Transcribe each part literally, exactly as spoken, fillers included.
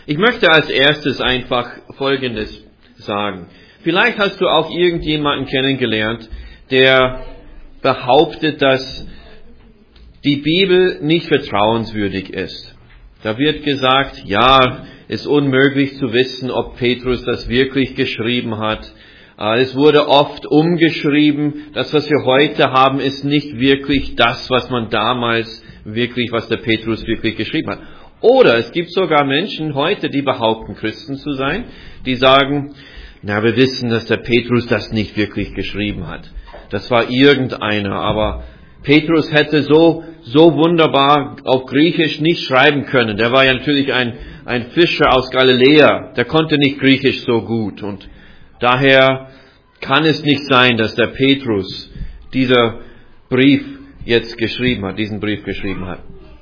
Ich möchte als erstes einfach Folgendes sagen. Vielleicht hast du auch irgendjemanden kennengelernt, der behauptet, dass die Bibel nicht vertrauenswürdig ist. Da wird gesagt, ja, es ist unmöglich zu wissen, ob Petrus das wirklich geschrieben hat. Es wurde oft umgeschrieben. Das, was wir heute haben, ist nicht wirklich das, was man damals wirklich, was der Petrus wirklich geschrieben hat. Oder es gibt sogar Menschen heute, die behaupten, Christen zu sein, die sagen, na, wir wissen, dass der Petrus das nicht wirklich geschrieben hat. Das war irgendeiner, aber Petrus hätte so, so wunderbar auf Griechisch nicht schreiben können. Der war ja natürlich ein, ein Fischer aus Galiläa. Der konnte nicht Griechisch so gut. Und daher kann es nicht sein, dass der Petrus dieser Brief jetzt geschrieben hat, diesen Brief geschrieben hat.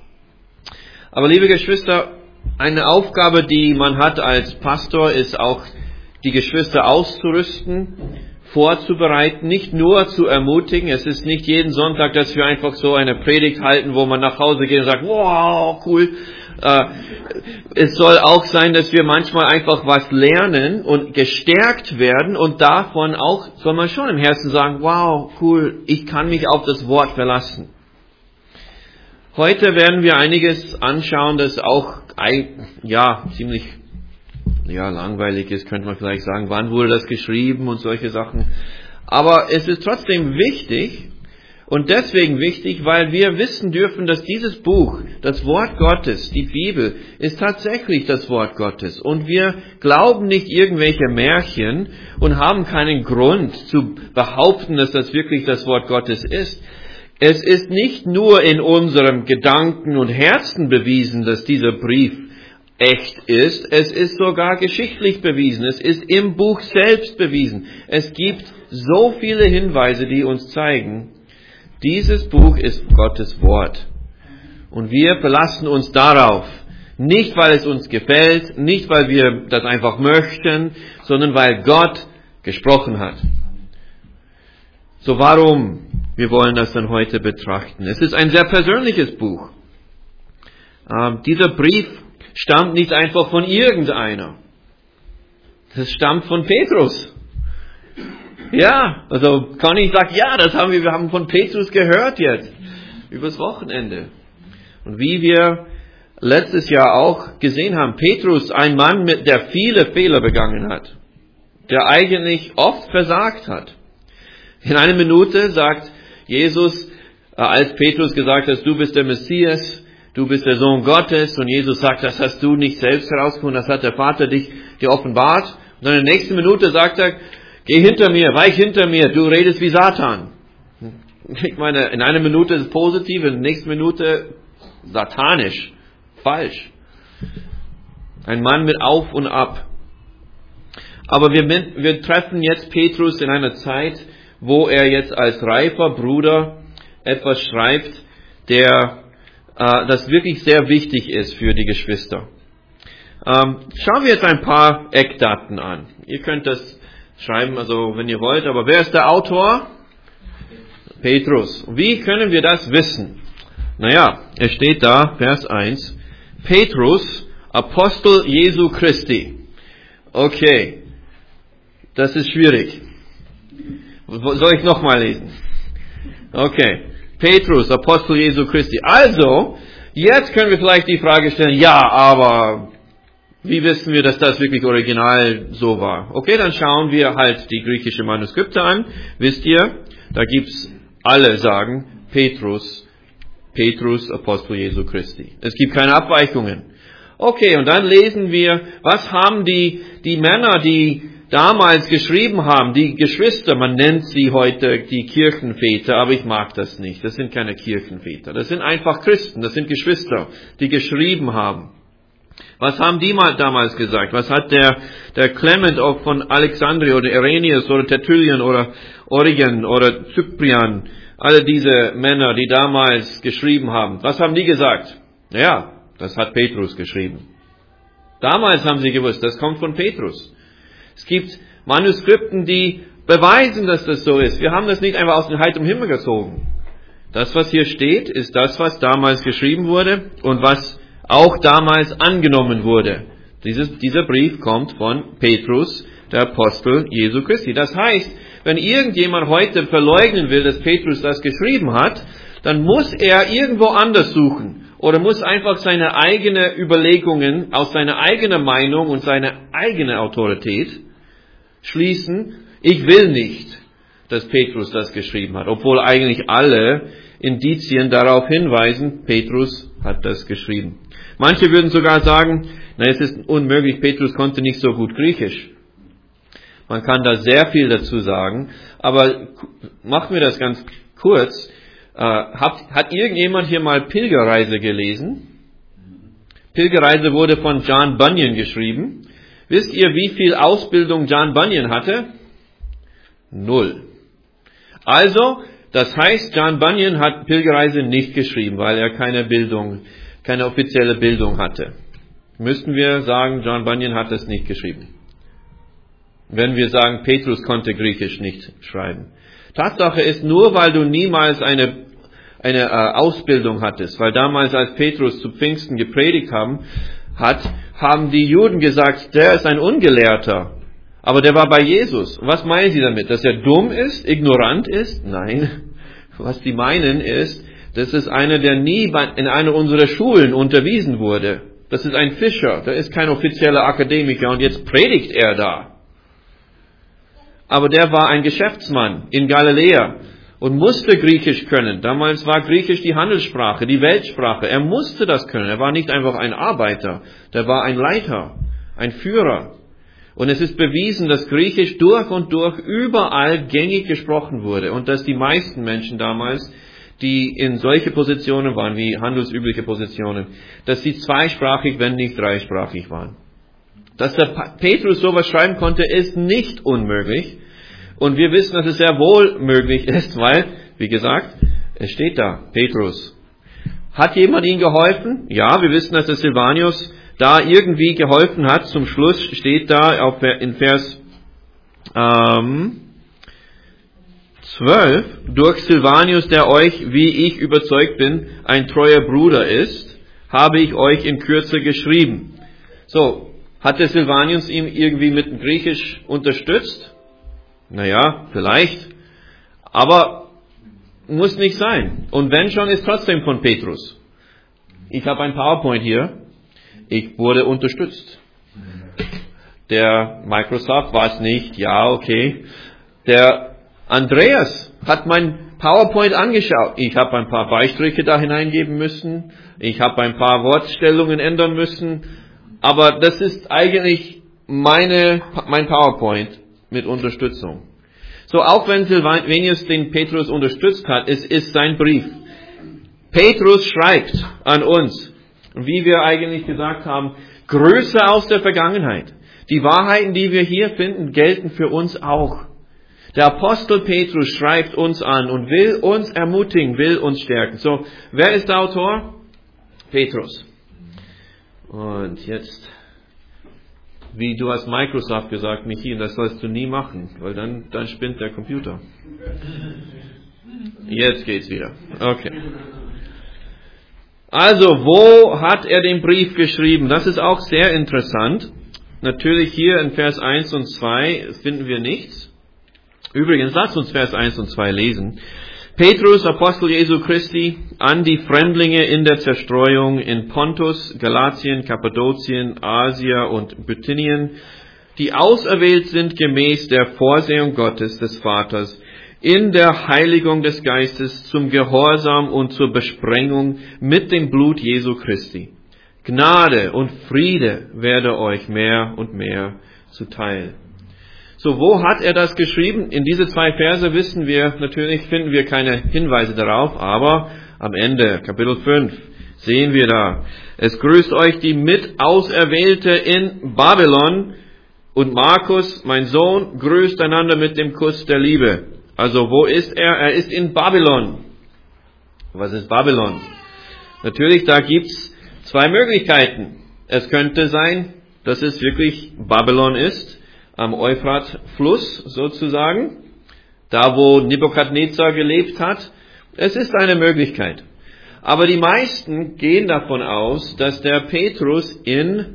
Aber liebe Geschwister, eine Aufgabe, die man hat als Pastor, ist auch, die Geschwister auszurüsten, vorzubereiten, nicht nur zu ermutigen. Es ist nicht jeden Sonntag, dass wir einfach so eine Predigt halten, wo man nach Hause geht und sagt, wow, cool. Äh, es soll auch sein, dass wir manchmal einfach was lernen und gestärkt werden und davon auch soll man schon im Herzen sagen, wow, cool, ich kann mich auf das Wort verlassen. Heute werden wir einiges anschauen, das auch ja ziemlich ja langweilig ist, könnte man vielleicht sagen. Wann wurde das geschrieben und solche Sachen. Aber es ist trotzdem wichtig und deswegen wichtig, weil wir wissen dürfen, dass dieses Buch, das Wort Gottes, die Bibel, ist tatsächlich das Wort Gottes. Und wir glauben nicht irgendwelche Märchen und haben keinen Grund zu behaupten, dass das wirklich das Wort Gottes ist. Es ist nicht nur in unserem Gedanken und Herzen bewiesen, dass dieser Brief echt ist. Es ist sogar geschichtlich bewiesen. Es ist im Buch selbst bewiesen. Es gibt so viele Hinweise, die uns zeigen, dieses Buch ist Gottes Wort. Und wir verlassen uns darauf. Nicht, weil es uns gefällt, nicht, weil wir das einfach möchten, sondern weil Gott gesprochen hat. So warum? Wir wollen das dann heute betrachten. Es ist ein sehr persönliches Buch. Ähm, dieser Brief stammt nicht einfach von irgendeiner. Das stammt von Petrus. Ja, also Conny sagt, ja, das haben wir, wir haben von Petrus gehört jetzt. Übers Wochenende. Und wie wir letztes Jahr auch gesehen haben, Petrus, ein Mann, mit der viele Fehler begangen hat. Der eigentlich oft versagt hat. In einer Minute sagt Jesus, als Petrus gesagt hat, du bist der Messias, du bist der Sohn Gottes, und Jesus sagt, das hast du nicht selbst herausgefunden, das hat der Vater dich dir offenbart. Und dann in der nächsten Minute sagt er, geh hinter mir, weich hinter mir, du redest wie Satan. Ich meine, in einer Minute ist es positiv, in der nächsten Minute satanisch, falsch. Ein Mann mit Auf und Ab. Aber wir, wir treffen jetzt Petrus in einer Zeit, wo er jetzt als reifer Bruder etwas schreibt, der äh, das wirklich sehr wichtig ist für die Geschwister. Ähm, schauen wir jetzt ein paar Eckdaten an. Ihr könnt das schreiben, also wenn ihr wollt, aber wer ist der Autor? Petrus. Wie können wir das wissen? Naja, es steht da, Vers eins, Petrus, Apostel Jesu Christi. Okay, das ist schwierig. Soll ich nochmal lesen? Okay. Petrus, Apostel Jesu Christi. Also, jetzt können wir vielleicht die Frage stellen, ja, aber wie wissen wir, dass das wirklich original so war? Okay, dann schauen wir halt die griechische Manuskripte an. Wisst ihr, da gibt's alle sagen, Petrus, Petrus, Apostel Jesu Christi. Es gibt keine Abweichungen. Okay, und dann lesen wir, was haben die, die Männer, die damals geschrieben haben, die Geschwister, man nennt sie heute die Kirchenväter, aber ich mag das nicht. Das sind keine Kirchenväter. Das sind einfach Christen, das sind Geschwister, die geschrieben haben. Was haben die mal damals gesagt? Was hat der, der Clement auch von Alexandria oder Irenaeus oder Tertullian oder Origen oder Cyprian, alle diese Männer, die damals geschrieben haben, was haben die gesagt? Naja, das hat Petrus geschrieben. Damals haben sie gewusst, das kommt von Petrus. Es gibt Manuskripten, die beweisen, dass das so ist. Wir haben das nicht einfach aus dem heiteren Himmel gezogen. Das, was hier steht, ist das, was damals geschrieben wurde und was auch damals angenommen wurde. Dieses, dieser Brief kommt von Petrus, der Apostel Jesu Christi. Das heißt, wenn irgendjemand heute verleugnen will, dass Petrus das geschrieben hat, dann muss er irgendwo anders suchen oder muss einfach seine eigenen Überlegungen aus seiner eigenen Meinung und seiner eigenen Autorität schließen. Ich will nicht, dass Petrus das geschrieben hat, obwohl eigentlich alle Indizien darauf hinweisen, Petrus hat das geschrieben. Manche würden sogar sagen, na, es ist unmöglich, Petrus konnte nicht so gut Griechisch. Man kann da sehr viel dazu sagen, aber machen wir das ganz kurz. Äh, hat, hat irgendjemand hier mal Pilgerreise gelesen? Pilgerreise wurde von John Bunyan geschrieben. Wisst ihr, wie viel Ausbildung John Bunyan hatte? Null. Also, das heißt, John Bunyan hat Pilgerreise nicht geschrieben, weil er keine Bildung, keine offizielle Bildung hatte. Müssten wir sagen, John Bunyan hat das nicht geschrieben. Wenn wir sagen, Petrus konnte Griechisch nicht schreiben. Tatsache ist, nur weil du niemals eine, eine äh, Ausbildung hattest, weil damals, als Petrus zu Pfingsten gepredigt haben, hat, haben die Juden gesagt, der ist ein Ungelehrter. Aber der war bei Jesus. Was meinen sie damit? Dass er dumm ist, ignorant ist? Nein. Was die meinen ist, das ist einer, der nie in einer unserer Schulen unterwiesen wurde. Das ist ein Fischer, der ist kein offizieller Akademiker und jetzt predigt er da. Aber der war ein Geschäftsmann in Galiläa und musste Griechisch können. Damals war Griechisch die Handelssprache, die Weltsprache. Er musste das können. Er war nicht einfach ein Arbeiter, der war ein Leiter, ein Führer. Und es ist bewiesen, dass Griechisch durch und durch überall gängig gesprochen wurde und dass die meisten Menschen damals, die in solche Positionen waren, wie handelsübliche Positionen, dass sie zweisprachig, wenn nicht dreisprachig waren. Dass der Petrus sowas schreiben konnte, ist nicht unmöglich. Und wir wissen, dass es sehr wohl möglich ist, weil, wie gesagt, es steht da, Petrus. Hat jemand ihm geholfen? Ja, wir wissen, dass der Silvanus da irgendwie geholfen hat. Zum Schluss steht da auf, in Vers ähm, zwölf, durch Silvanus, der euch, wie ich überzeugt bin, ein treuer Bruder ist, habe ich euch in Kürze geschrieben. So, hat der Silvanus ihm irgendwie mit dem Griechisch unterstützt? Naja, vielleicht. Aber muss nicht sein. Und wenn schon, ist trotzdem von Petrus. Ich habe ein PowerPoint hier. Ich wurde unterstützt. Der Microsoft war es nicht. Ja, okay. Der Andreas hat mein PowerPoint angeschaut. Ich habe ein paar Beistriche da hineingeben müssen. Ich habe ein paar Wortstellungen ändern müssen. Aber das ist eigentlich meine, mein PowerPoint mit Unterstützung. So, auch wenn Silvanus den Petrus unterstützt hat, es ist sein Brief. Petrus schreibt an uns, wie wir eigentlich gesagt haben, Größe aus der Vergangenheit. Die Wahrheiten, die wir hier finden, gelten für uns auch. Der Apostel Petrus schreibt uns an und will uns ermutigen, will uns stärken. So, wer ist der Autor? Petrus. Und jetzt, wie du hast Microsoft gesagt, Michi, das sollst du nie machen, weil dann, dann spinnt der Computer. Jetzt geht's wieder. Okay. Also, wo hat er den Brief geschrieben? Das ist auch sehr interessant. Natürlich hier in Vers eins und zwei finden wir nichts. Übrigens, lasst uns Vers eins und zwei lesen. Petrus, Apostel Jesu Christi, an die Fremdlinge in der Zerstreuung in Pontus, Galatien, Kappadokien, Asia und Bithynien, die auserwählt sind gemäß der Vorsehung Gottes des Vaters, in der Heiligung des Geistes zum Gehorsam und zur Besprengung mit dem Blut Jesu Christi. Gnade und Friede werde euch mehr und mehr zuteil. So, wo hat er das geschrieben? In diese zwei Verse wissen wir, natürlich finden wir keine Hinweise darauf, aber am Ende, Kapitel fünf, sehen wir da. Es grüßt euch die Mitauserwählte in Babylon und Markus, mein Sohn, grüßt einander mit dem Kuss der Liebe. Also, wo ist er? Er ist in Babylon. Was ist Babylon? Natürlich, da gibt's zwei Möglichkeiten. Es könnte sein, dass es wirklich Babylon ist, am Euphrat-Fluss sozusagen, da wo Nebukadnezar gelebt hat. Es ist eine Möglichkeit. Aber die meisten gehen davon aus, dass der Petrus in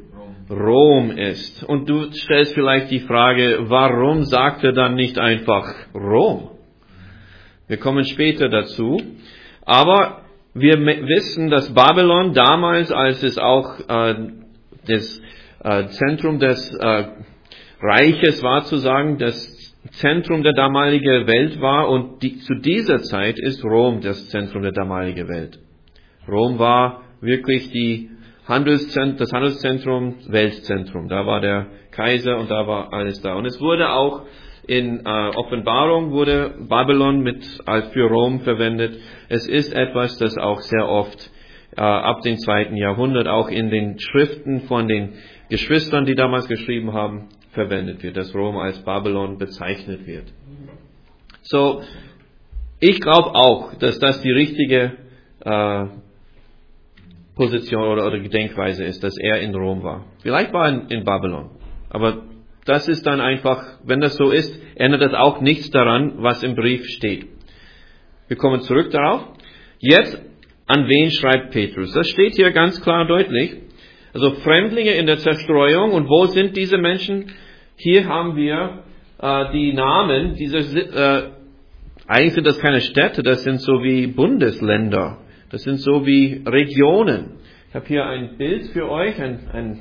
Rom ist. Und du stellst vielleicht die Frage, warum sagt er dann nicht einfach Rom? Wir kommen später dazu. Aber wir wissen, dass Babylon damals, als es auch äh, das äh, Zentrum des äh, Reiches war, zu sagen, das Zentrum der damaligen Welt war, und die, zu dieser Zeit ist Rom das Zentrum der damaligen Welt. Rom war wirklich die Handelszentrum, das Handelszentrum, Weltzentrum. Da war der Kaiser und da war alles da. Und es wurde auch in äh, Offenbarung wurde Babylon mit als für Rom verwendet. Es ist etwas, das auch sehr oft äh, ab dem zweiten Jahrhundert auch in den Schriften von den Geschwistern, die damals geschrieben haben, verwendet wird, dass Rom als Babylon bezeichnet wird. So, ich glaube auch, dass das die richtige äh, Position oder, oder Gedenkweise ist, dass er in Rom war. Vielleicht war er in, in Babylon, aber das ist dann einfach, wenn das so ist, ändert das auch nichts daran, was im Brief steht. Wir kommen zurück darauf. Jetzt, an wen schreibt Petrus? Das steht hier ganz klar deutlich. Also Fremdlinge in der Zerstreuung. Und wo sind diese Menschen? Hier haben wir äh, die Namen. Diese, äh, eigentlich sind das keine Städte, das sind so wie Bundesländer. Das sind so wie Regionen. Ich habe hier ein Bild für euch, ein, ein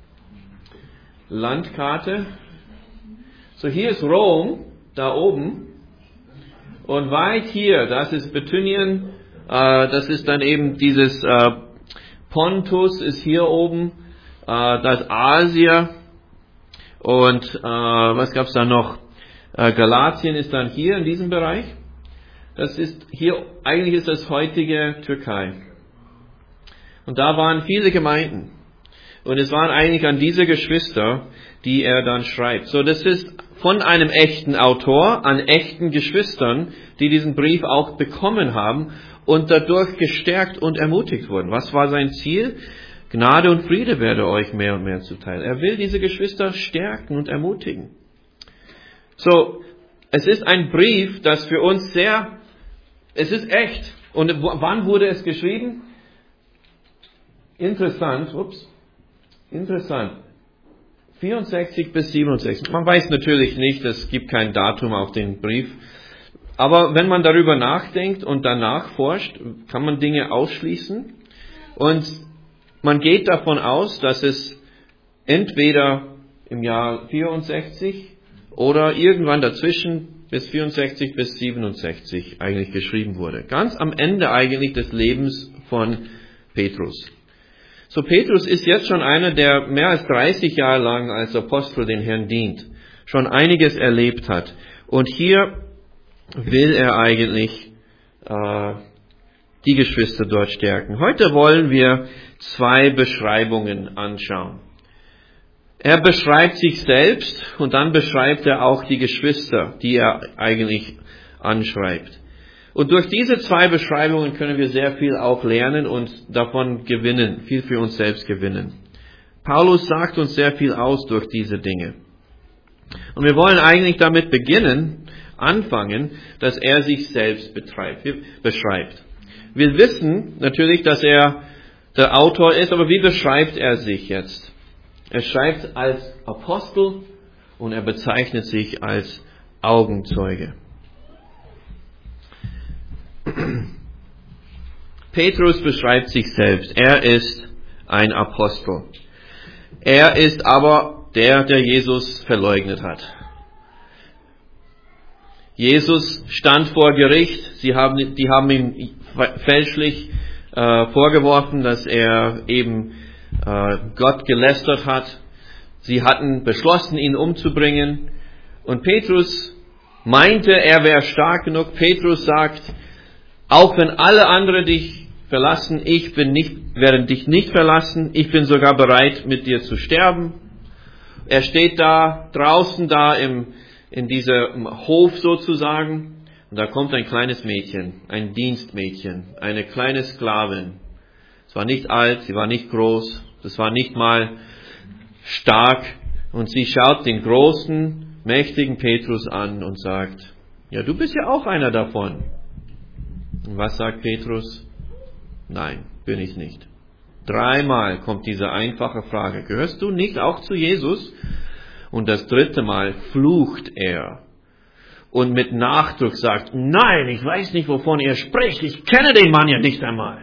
Landkarte. So, hier ist Rom, da oben. Und weit hier, das ist Bithynien, äh, das ist dann eben dieses äh, Pontus ist hier oben, äh, das Asia. Und äh, was gab's da noch? Äh, Galatien ist dann hier in diesem Bereich. Das ist hier, eigentlich ist das heutige Türkei. Und da waren viele Gemeinden. Und es waren eigentlich an diese Geschwister, die er dann schreibt. So, das ist von einem echten Autor an echten Geschwistern, die diesen Brief auch bekommen haben und dadurch gestärkt und ermutigt wurden. Was war sein Ziel? Gnade und Friede werde euch mehr und mehr zuteil. Er will diese Geschwister stärken und ermutigen. So, es ist ein Brief, das für uns sehr, es ist echt. Und wann wurde es geschrieben? Interessant, ups, interessant. vierundsechzig bis siebenundsechzig. Man weiß natürlich nicht, es gibt kein Datum auf den Brief. Aber wenn man darüber nachdenkt und danach forscht, kann man Dinge ausschließen. Und man geht davon aus, dass es entweder im Jahr vierundsechzig oder irgendwann dazwischen bis vierundsechzig bis siebenundsechzig eigentlich geschrieben wurde. Ganz am Ende eigentlich des Lebens von Petrus. So, Petrus ist jetzt schon einer, der mehr als dreißig Jahre lang als Apostel den Herrn dient, schon einiges erlebt hat. Und hier will er eigentlich äh, die Geschwister dort stärken. Heute wollen wir zwei Beschreibungen anschauen. Er beschreibt sich selbst und dann beschreibt er auch die Geschwister, die er eigentlich anschreibt. Und durch diese zwei Beschreibungen können wir sehr viel auch lernen und davon gewinnen, viel für uns selbst gewinnen. Paulus sagt uns sehr viel aus durch diese Dinge. Und wir wollen eigentlich damit beginnen, anfangen, dass er sich selbst betreibt, beschreibt. Wir wissen natürlich, dass er der Autor ist, aber wie beschreibt er sich jetzt? Er schreibt als Apostel und er bezeichnet sich als Augenzeuge. Petrus beschreibt sich selbst. Er ist ein Apostel. Er ist aber der, der Jesus verleugnet hat. Jesus stand vor Gericht. Sie haben, die haben ihm fälschlich äh, vorgeworfen, dass er eben äh, Gott gelästert hat. Sie hatten beschlossen, ihn umzubringen. Und Petrus meinte, er wäre stark genug. Petrus sagt, auch wenn alle anderen dich verlassen, ich bin nicht, werde dich nicht verlassen. Ich bin sogar bereit, mit dir zu sterben. Er steht da, draußen da im, in diesem Hof sozusagen. Und da kommt ein kleines Mädchen, ein Dienstmädchen, eine kleine Sklavin. Es war nicht alt, sie war nicht groß, das war nicht mal stark. Und sie schaut den großen, mächtigen Petrus an und sagt, ja, du bist ja auch einer davon. Und was sagt Petrus? Nein, bin ich nicht. Dreimal kommt diese einfache Frage, gehörst du nicht auch zu Jesus? Und das dritte Mal flucht er und mit Nachdruck sagt, nein, ich weiß nicht, wovon er spricht, ich kenne den Mann ja nicht einmal.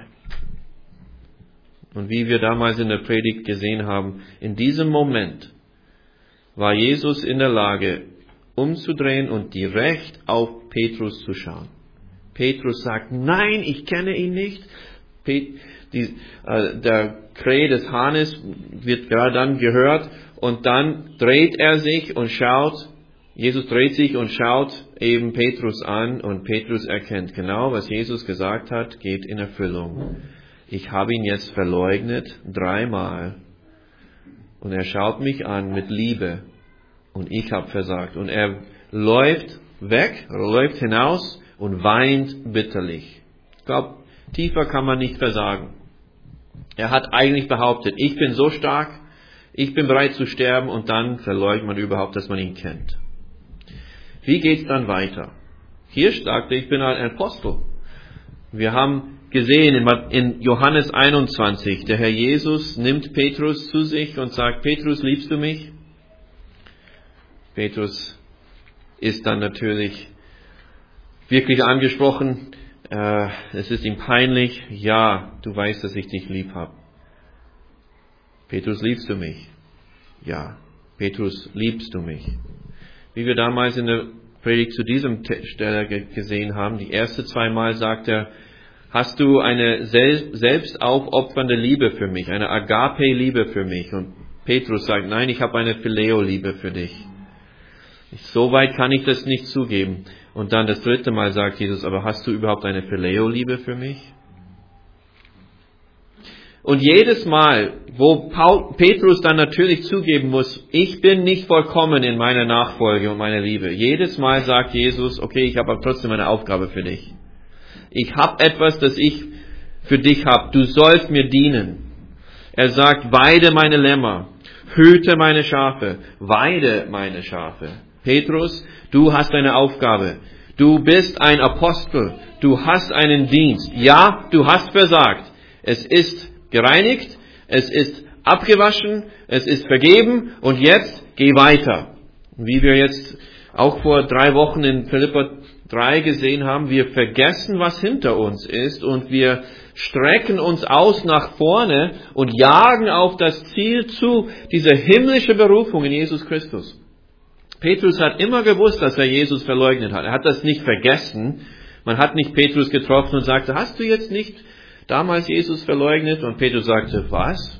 Und wie wir damals in der Predigt gesehen haben, in diesem Moment war Jesus in der Lage, umzudrehen und direkt auf Petrus zu schauen. Petrus sagt, nein, ich kenne ihn nicht. Pet- die, äh, der Krähe des Hahnes wird gerade dann gehört und dann dreht er sich und schaut, Jesus dreht sich und schaut eben Petrus an und Petrus erkennt genau, was Jesus gesagt hat, geht in Erfüllung. Ich habe ihn jetzt verleugnet, dreimal. Und er schaut mich an mit Liebe. Und ich habe versagt. Und er läuft weg, läuft hinaus und weint bitterlich. Ich glaube, tiefer kann man nicht versagen. Er hat eigentlich behauptet, ich bin so stark, ich bin bereit zu sterben und dann verleugnet man überhaupt, dass man ihn kennt. Wie geht's dann weiter? Hier sagte, ich bin ein Apostel. Wir haben gesehen in Johannes einundzwanzig, der Herr Jesus nimmt Petrus zu sich und sagt, Petrus, liebst du mich? Petrus ist dann natürlich wirklich angesprochen. Äh, es ist ihm peinlich. Ja, du weißt, dass ich dich lieb habe. Petrus, liebst du mich? Ja. Petrus, liebst du mich? Wie wir damals in der Predigt zu diesem Stelle gesehen haben, die erste zweimal sagt er, hast du eine selbst aufopfernde Liebe für mich, eine Agape-Liebe für mich? Und Petrus sagt, nein, ich habe eine Phileo-Liebe für dich. So weit kann ich das nicht zugeben. Und dann das dritte Mal sagt Jesus, aber hast du überhaupt eine Phileo-Liebe für mich? Und jedes Mal, wo Paul, Petrus dann natürlich zugeben muss, ich bin nicht vollkommen in meiner Nachfolge und meiner Liebe. Jedes Mal sagt Jesus, okay, ich habe aber trotzdem eine Aufgabe für dich. Ich habe etwas, das ich für dich habe. Du sollst mir dienen. Er sagt, weide meine Lämmer, hüte meine Schafe, weide meine Schafe. Petrus, du hast eine Aufgabe. Du bist ein Apostel. Du hast einen Dienst. Ja, du hast versagt. Es ist gereinigt, es ist abgewaschen, es ist vergeben und jetzt geh weiter. Wie wir jetzt auch vor drei Wochen in Philipper drei gesehen haben, wir vergessen, was hinter uns ist und wir strecken uns aus nach vorne und jagen auf das Ziel zu, diese himmlische Berufung in Jesus Christus. Petrus hat immer gewusst, dass er Jesus verleugnet hat. Er hat das nicht vergessen. Man hat nicht Petrus getroffen und sagte, hast du jetzt nicht damals Jesus verleugnet? Und Petrus sagte, was?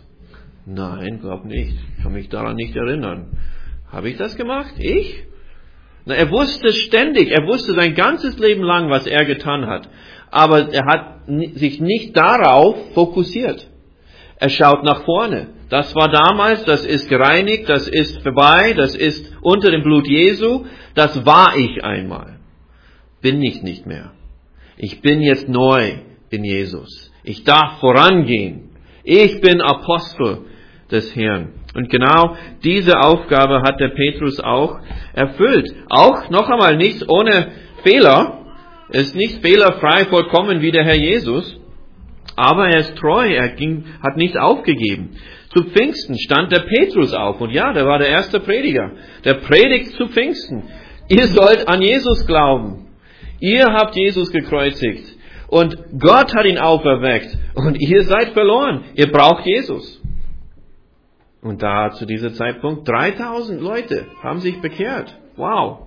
Nein, glaub nicht. Ich kann mich daran nicht erinnern. Habe ich das gemacht? Ich? Na, er wusste ständig, er wusste sein ganzes Leben lang, was er getan hat. Aber er hat sich nicht darauf fokussiert. Er schaut nach vorne. Das war damals, das ist gereinigt, das ist vorbei, das ist unter dem Blut Jesu. Das war ich einmal. Bin ich nicht mehr. Ich bin jetzt neu in Jesus. Ich darf vorangehen. Ich bin Apostel des Herrn. Und genau diese Aufgabe hat der Petrus auch erfüllt. Auch noch einmal nicht ohne Fehler. Er ist nicht fehlerfrei vollkommen wie der Herr Jesus. Aber er ist treu. Er ging, hat nicht aufgegeben. Zu Pfingsten stand der Petrus auf. Und ja, der war der erste Prediger. Der predigt zu Pfingsten. Ihr sollt an Jesus glauben. Ihr habt Jesus gekreuzigt. Und Gott hat ihn auferweckt. Und ihr seid verloren. Ihr braucht Jesus. Und da zu diesem Zeitpunkt dreitausend Leute haben sich bekehrt. Wow.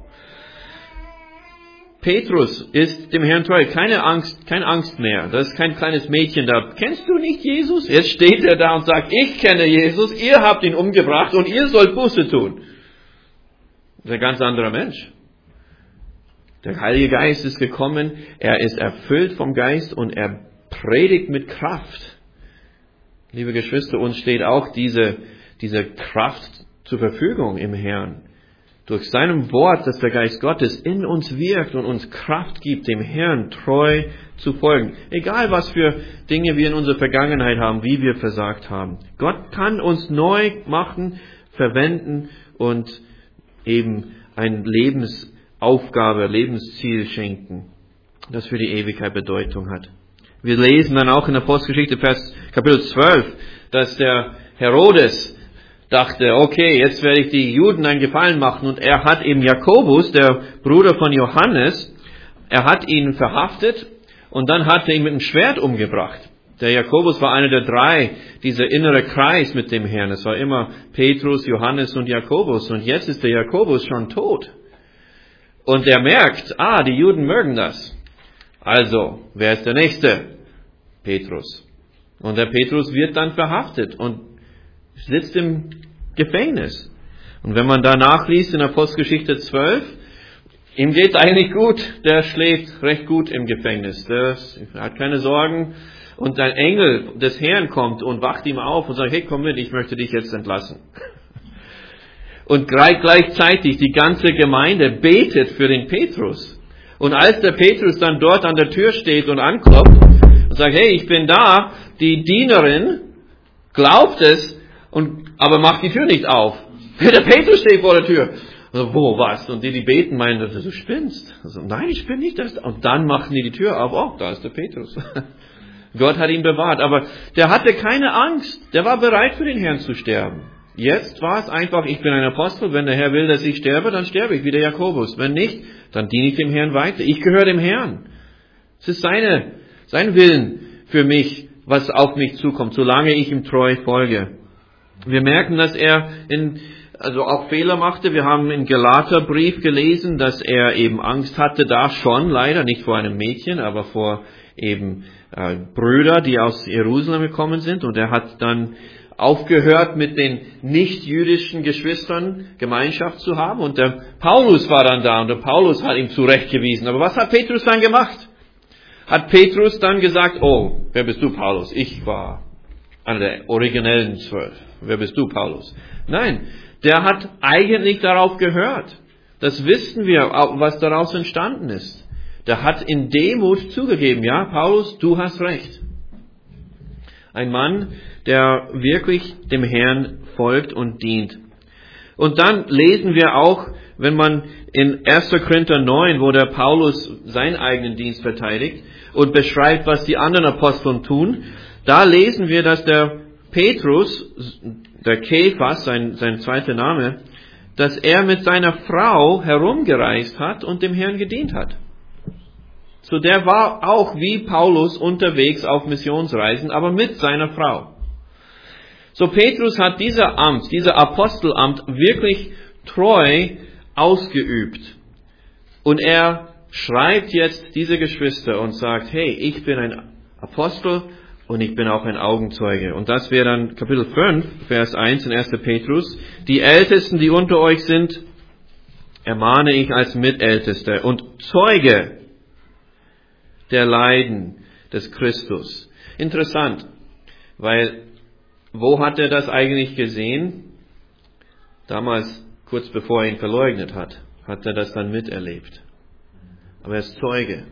Petrus ist dem Herrn treu. Keine Angst, keine Angst mehr. Das ist kein kleines Mädchen da. Kennst du nicht Jesus? Jetzt steht er da und sagt, ich kenne Jesus, ihr habt ihn umgebracht und ihr sollt Buße tun. Das ist ein ganz anderer Mensch. Der Heilige Geist ist gekommen, er ist erfüllt vom Geist und er predigt mit Kraft. Liebe Geschwister, uns steht auch diese, diese Kraft zur Verfügung im Herrn. Durch seinem Wort, dass der Geist Gottes in uns wirkt und uns Kraft gibt, dem Herrn treu zu folgen. Egal was für Dinge wir in unserer Vergangenheit haben, wie wir versagt haben. Gott kann uns neu machen, verwenden und eben ein Lebensaufgabe, Lebensziel schenken, das für die Ewigkeit Bedeutung hat. Wir lesen dann auch in der Apostelgeschichte, Vers Kapitel zwölf, dass der Herodes dachte, okay, jetzt werde ich die Juden einen Gefallen machen. Und er hat eben Jakobus, der Bruder von Johannes, er hat ihn verhaftet und dann hat er ihn mit dem Schwert umgebracht. Der Jakobus war einer der drei, dieser innere Kreis mit dem Herrn. Es war immer Petrus, Johannes und Jakobus. Und jetzt ist der Jakobus schon tot. Und er merkt, ah, die Juden mögen das. Also, wer ist der Nächste? Petrus. Und der Petrus wird dann verhaftet und sitzt im Gefängnis. Und wenn man da nachliest in Apostelgeschichte zwölf, ihm geht's eigentlich gut. Der schläft recht gut im Gefängnis. Der hat keine Sorgen. Und ein Engel des Herrn kommt und wacht ihm auf und sagt, hey, komm mit, ich möchte dich jetzt entlassen. Und gleichzeitig die ganze Gemeinde betet für den Petrus. Und als der Petrus dann dort an der Tür steht und anklopft und sagt, hey, ich bin da, die Dienerin glaubt es, und, aber macht die Tür nicht auf. Der Petrus steht vor der Tür. Also, wo, was? Und die, die beten, meinen, du spinnst. Also, nein, ich bin nicht das. Und dann machen die die Tür auf. Oh, da ist der Petrus. Gott hat ihn bewahrt. Aber der hatte keine Angst. Der war bereit, für den Herrn zu sterben. Jetzt war es einfach, ich bin ein Apostel. Wenn der Herr will, dass ich sterbe, dann sterbe ich, wie der Jakobus. Wenn nicht, dann diene ich dem Herrn weiter. Ich gehöre dem Herrn. Es ist seine, sein Willen für mich, was auf mich zukommt, solange ich ihm treu folge. Wir merken, dass er in, also auch Fehler machte. Wir haben im Galaterbrief gelesen, dass er eben Angst hatte, da schon, leider nicht vor einem Mädchen, aber vor eben äh, Brüder, die aus Jerusalem gekommen sind. Und er hat dann aufgehört, mit den nicht-jüdischen Geschwistern Gemeinschaft zu haben. Und der Paulus war dann da und der Paulus hat ihm zurechtgewiesen. Aber was hat Petrus dann gemacht? Hat Petrus dann gesagt, oh, wer bist du, Paulus? Ich war einer der originellen zwölf. Wer bist du, Paulus? Nein, der hat eigentlich darauf gehört. Das wissen wir, was daraus entstanden ist. Der hat in Demut zugegeben, ja, Paulus, du hast recht. Ein Mann, der wirklich dem Herrn folgt und dient. Und dann lesen wir auch, wenn man in erster Korinther neun, wo der Paulus seinen eigenen Dienst verteidigt und beschreibt, was die anderen Aposteln tun, da lesen wir, dass der Petrus, der Kephas, sein, sein zweiter Name, dass er mit seiner Frau herumgereist hat und dem Herrn gedient hat. So der war auch wie Paulus unterwegs auf Missionsreisen, aber mit seiner Frau. So Petrus hat dieser Amt, dieser Apostelamt wirklich treu ausgeübt. Und er schreibt jetzt diese Geschwister und sagt, hey, ich bin ein Apostel und ich bin auch ein Augenzeuge. Und das wäre dann Kapitel fünf, Vers eins in erster Petrus. Die Ältesten, die unter euch sind, ermahne ich als Mitälteste und Zeuge der Leiden des Christus. Interessant, weil wo hat er das eigentlich gesehen? Damals, kurz bevor er ihn verleugnet hat, hat er das dann miterlebt. Aber er ist Zeuge.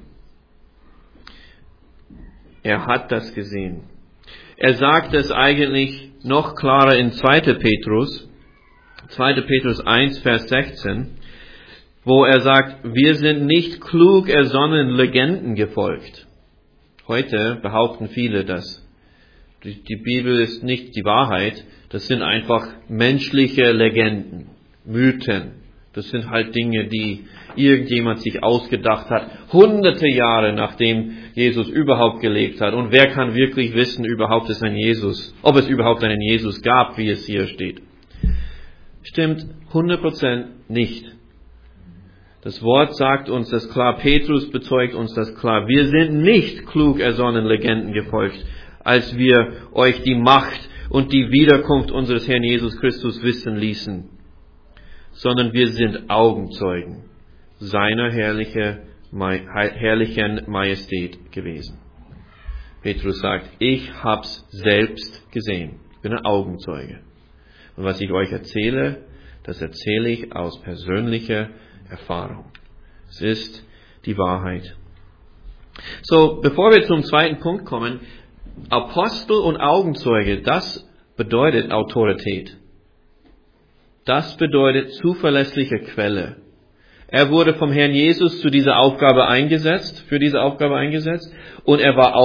Er hat das gesehen. Er sagt es eigentlich noch klarer in zweiter Petrus, zweiter Petrus eins, Vers sechzehn, wo er sagt, wir sind nicht klug ersonnenen Legenden gefolgt. Heute behaupten viele, dass die Bibel ist nicht die Wahrheit, das sind einfach menschliche Legenden, Mythen. Das sind halt Dinge, die irgendjemand sich ausgedacht hat, hunderte Jahre nachdem Jesus überhaupt gelebt hat. Und wer kann wirklich wissen, überhaupt ist ein Jesus, ob es überhaupt einen Jesus gab, wie es hier steht? Stimmt hundert Prozent nicht. Das Wort sagt uns das klar, Petrus bezeugt uns das klar. Wir sind nicht klug ersonnen Legenden gefolgt, als wir euch die Macht und die Wiederkunft unseres Herrn Jesus Christus wissen ließen, sondern wir sind Augenzeugen seiner herrliche, herrlichen Majestät gewesen. Petrus sagt, ich hab's selbst gesehen. Ich bin ein Augenzeuge. Und was ich euch erzähle, das erzähle ich aus persönlicher Erfahrung. Es ist die Wahrheit. So, bevor wir zum zweiten Punkt kommen, Apostel und Augenzeuge, das bedeutet Autorität. Das bedeutet zuverlässige Quelle. Er wurde vom Herrn Jesus zu dieser Aufgabe eingesetzt, für diese Aufgabe eingesetzt, und er war auch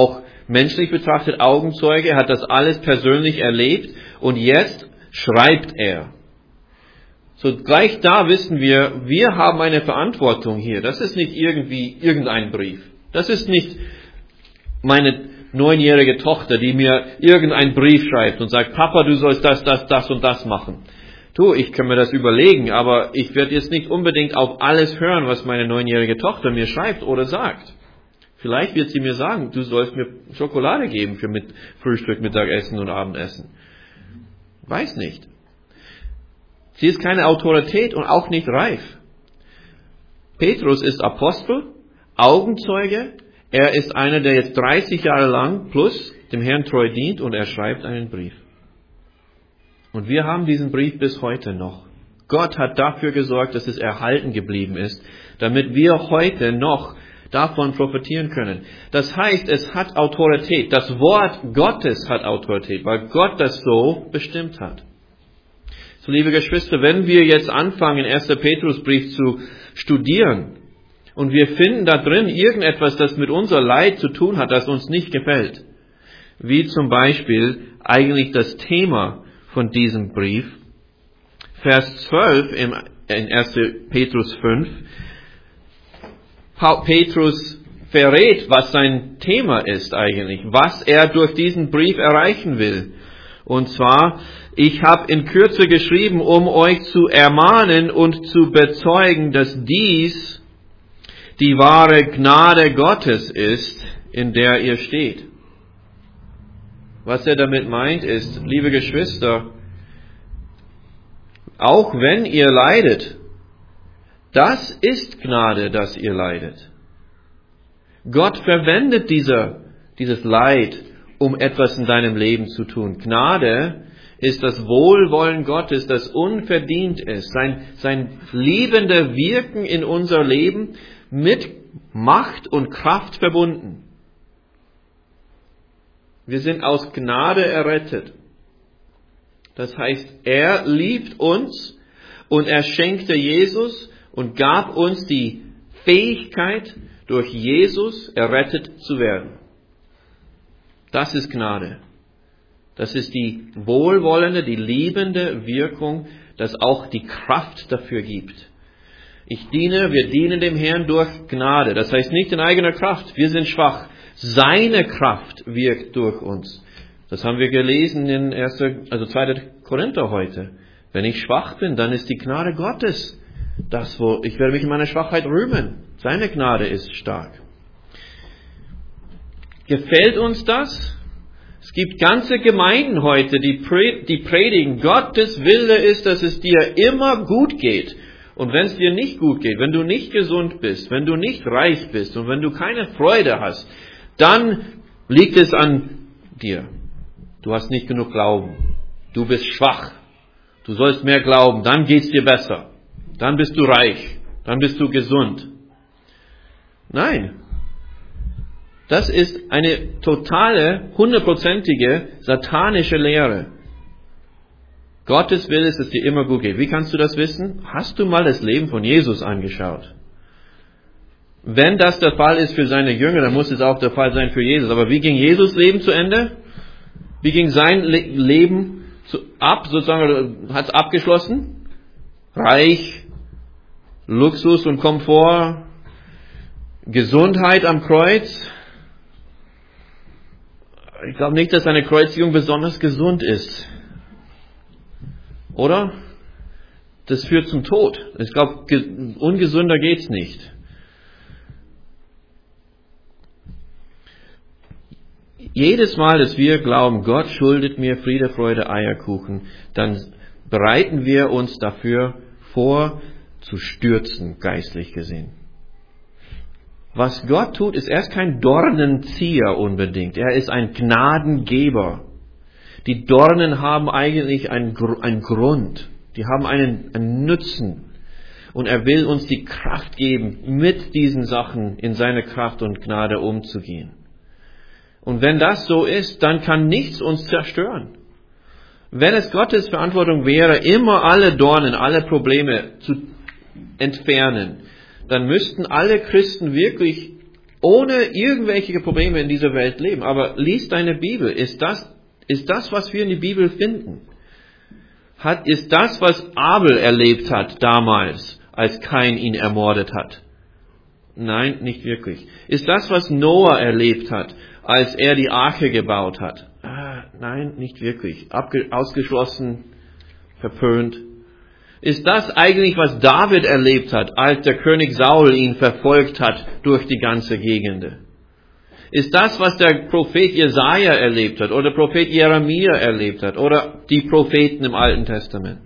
menschlich betrachtet Augenzeuge, er hat das alles persönlich erlebt und jetzt schreibt er. So gleich da wissen wir, wir haben eine Verantwortung hier. Das ist nicht irgendwie irgendein Brief. Das ist nicht meine neunjährige Tochter, die mir irgendeinen Brief schreibt und sagt, Papa, du sollst das, das, das und das machen. Du, ich kann mir das überlegen, aber ich werde jetzt nicht unbedingt auf alles hören, was meine neunjährige Tochter mir schreibt oder sagt. Vielleicht wird sie mir sagen, du sollst mir Schokolade geben für mit Frühstück, Mittagessen und Abendessen. Weiß nicht. Sie ist keine Autorität und auch nicht reif. Petrus ist Apostel, Augenzeuge. Er ist einer, der jetzt dreißig Jahre lang plus dem Herrn treu dient und er schreibt einen Brief. Und wir haben diesen Brief bis heute noch. Gott hat dafür gesorgt, dass es erhalten geblieben ist, damit wir heute noch davon profitieren können. Das heißt, es hat Autorität. Das Wort Gottes hat Autorität, weil Gott das so bestimmt hat. So, liebe Geschwister, wenn wir jetzt anfangen, erster Petrusbrief zu studieren und wir finden da drin irgendetwas, das mit unser Leid zu tun hat, das uns nicht gefällt, wie zum Beispiel eigentlich das Thema von diesem Brief, Vers zwölf im, in erster Petrus fünf, Petrus verrät, was sein Thema ist eigentlich, was er durch diesen Brief erreichen will. Und zwar, ich habe in Kürze geschrieben, um euch zu ermahnen und zu bezeugen, dass dies die wahre Gnade Gottes ist, in der ihr steht. Was er damit meint ist, liebe Geschwister, auch wenn ihr leidet, das ist Gnade, dass ihr leidet. Gott verwendet dieser, dieses Leid, um etwas in deinem Leben zu tun. Gnade ist das Wohlwollen Gottes, das unverdient ist. Sein, sein liebender Wirken in unser Leben mit Macht und Kraft verbunden. Wir sind aus Gnade errettet. Das heißt, er liebt uns und er schenkte Jesus und gab uns die Fähigkeit, durch Jesus errettet zu werden. Das ist Gnade. Das ist die wohlwollende, die liebende Wirkung, das auch die Kraft dafür gibt. Ich diene, wir dienen dem Herrn durch Gnade. Das heißt nicht in eigener Kraft. Wir sind schwach. Seine Kraft wirkt durch uns. Das haben wir gelesen in erster, also zweiter Korinther heute. Wenn ich schwach bin, dann ist die Gnade Gottes das, wo ich werde mich in meiner Schwachheit rühmen. Seine Gnade ist stark. Gefällt uns das? Es gibt ganze Gemeinden heute, die, pre- die predigen, Gottes Wille ist, dass es dir immer gut geht. Und wenn es dir nicht gut geht, wenn du nicht gesund bist, wenn du nicht reich bist und wenn du keine Freude hast, dann liegt es an dir. Du hast nicht genug Glauben. Du bist schwach. Du sollst mehr glauben, dann geht's dir besser. Dann bist du reich. Dann bist du gesund. Nein. Das ist eine totale, hundertprozentige, satanische Lehre. Gottes Wille ist, dass es dir immer gut geht. Wie kannst du das wissen? Hast du mal das Leben von Jesus angeschaut? Wenn das der Fall ist für seine Jünger, dann muss es auch der Fall sein für Jesus. Aber wie ging Jesus Leben zu Ende? Wie ging sein Le- Leben zu, ab, sozusagen, hat es abgeschlossen? Reich, Luxus und Komfort, Gesundheit am Kreuz. Ich glaube nicht, dass seine Kreuzigung besonders gesund ist. Oder? Das führt zum Tod. Ich glaube, ungesünder geht's nicht. Jedes Mal, dass wir glauben, Gott schuldet mir Friede, Freude, Eierkuchen, dann bereiten wir uns dafür vor, zu stürzen, geistlich gesehen. Was Gott tut, ist, er ist kein Dornenzieher unbedingt. Er ist ein Gnadengeber. Die Dornen haben eigentlich einen, einen Grund. Die haben einen, einen Nutzen. Und er will uns die Kraft geben, mit diesen Sachen in seine Kraft und Gnade umzugehen. Und wenn das so ist, dann kann nichts uns zerstören. Wenn es Gottes Verantwortung wäre, immer alle Dornen, alle Probleme zu entfernen, dann müssten alle Christen wirklich ohne irgendwelche Probleme in dieser Welt leben. Aber lies deine Bibel. Ist das, ist das, was wir in der Bibel finden? Hat, ist das, was Abel erlebt hat damals, als Kain ihn ermordet hat? Nein, nicht wirklich. Ist das, was Noah erlebt hat, als er die Arche gebaut hat? Ah, nein, nicht wirklich. Abge- ausgeschlossen, verpönt. Ist das eigentlich, was David erlebt hat, als der König Saul ihn verfolgt hat durch die ganze Gegend? Ist das, was der Prophet Jesaja erlebt hat oder der Prophet Jeremia erlebt hat oder die Propheten im Alten Testament?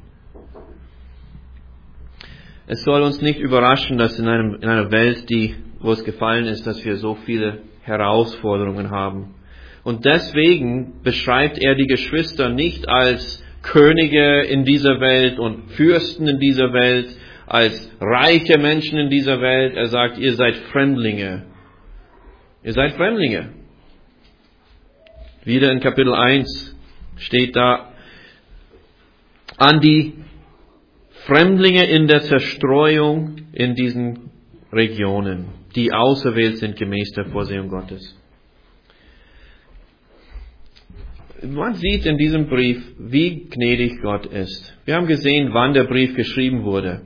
Es soll uns nicht überraschen, dass in, einem, in einer Welt, die, wo es gefallen ist, dass wir so viele Herausforderungen haben. Und deswegen beschreibt er die Geschwister nicht als Könige in dieser Welt und Fürsten in dieser Welt, als reiche Menschen in dieser Welt. Er sagt, ihr seid Fremdlinge. Ihr seid Fremdlinge. Wieder in Kapitel eins steht da, an die Fremdlinge in der Zerstreuung in diesen Regionen, die auserwählt sind gemäß der Vorsehung Gottes. Man sieht in diesem Brief, wie gnädig Gott ist. Wir haben gesehen, wann der Brief geschrieben wurde.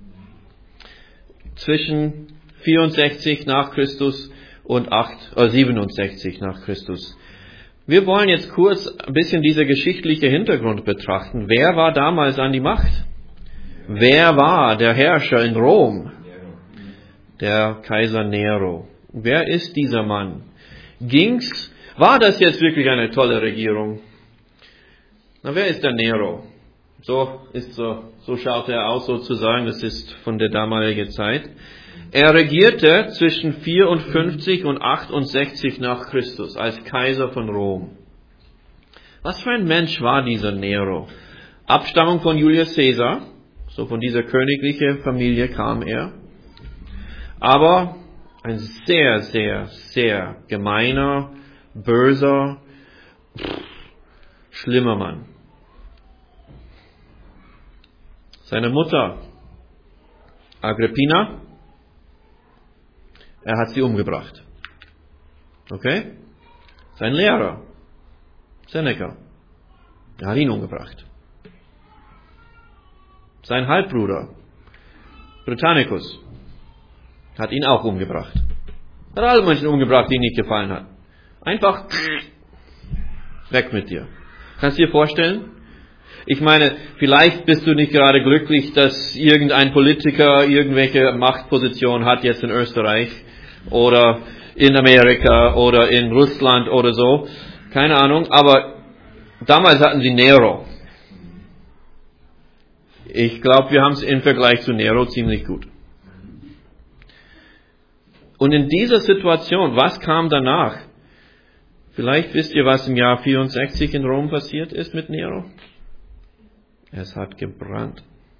Zwischen vierundsechzig nach Christus und acht, oder siebenundsechzig nach Christus. Wir wollen jetzt kurz ein bisschen dieser geschichtliche Hintergrund betrachten. Wer war damals an die Macht? Wer war der Herrscher in Rom? Der Kaiser Nero. Wer ist dieser Mann? Ging's War das jetzt wirklich eine tolle Regierung? Na, wer ist der Nero? So ist so, so schaut er aus sozusagen, das ist von der damaligen Zeit. Er regierte zwischen vierundfünfzig und achtundsechzig nach Christus als Kaiser von Rom. Was für ein Mensch war dieser Nero? Abstammung von Julius Caesar, so von dieser königlichen Familie kam er. Aber ein sehr, sehr, sehr gemeiner, böser, schlimmer Mann. Seine Mutter, Agrippina, er hat sie umgebracht. Okay? Sein Lehrer, Seneca, er hat ihn umgebracht. Sein Halbbruder, Britannicus, hat ihn auch umgebracht. Hat alle Menschen umgebracht, die ihm nicht gefallen hat. Einfach weg mit dir. Kannst du dir vorstellen? Ich meine, vielleicht bist du nicht gerade glücklich, dass irgendein Politiker irgendwelche Machtposition hat jetzt in Österreich oder in Amerika oder in Russland oder so. Keine Ahnung, aber damals hatten sie Nero. Ich glaube, wir haben es im Vergleich zu Nero ziemlich gut. Und in dieser Situation, was kam danach? Vielleicht wisst ihr, was im Jahr vierundsechzig in Rom passiert ist mit Nero. Es hat gebrannt.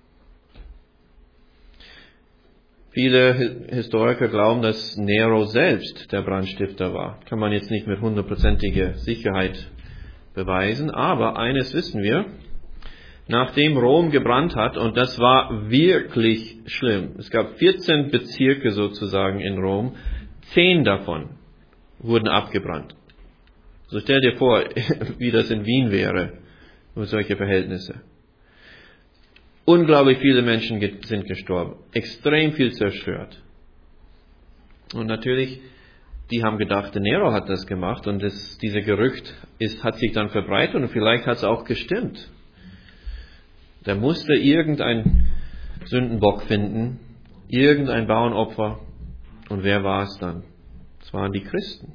Viele Historiker glauben, dass Nero selbst der Brandstifter war. Kann man jetzt nicht mit hundertprozentiger Sicherheit beweisen, aber eines wissen wir. Nachdem Rom gebrannt hat, und das war wirklich schlimm, es gab vierzehn Bezirke sozusagen in Rom, zehn davon wurden abgebrannt. So stell dir vor, wie das in Wien wäre, mit solche Verhältnisse. Unglaublich viele Menschen sind gestorben, extrem viel zerstört. Und natürlich, die haben gedacht, der Nero hat das gemacht, und das, dieser Gerücht ist, hat sich dann verbreitet, und vielleicht hat es auch gestimmt. Da musste irgendein Sündenbock finden, irgendein Bauernopfer. Und wer war es dann? Es waren die Christen.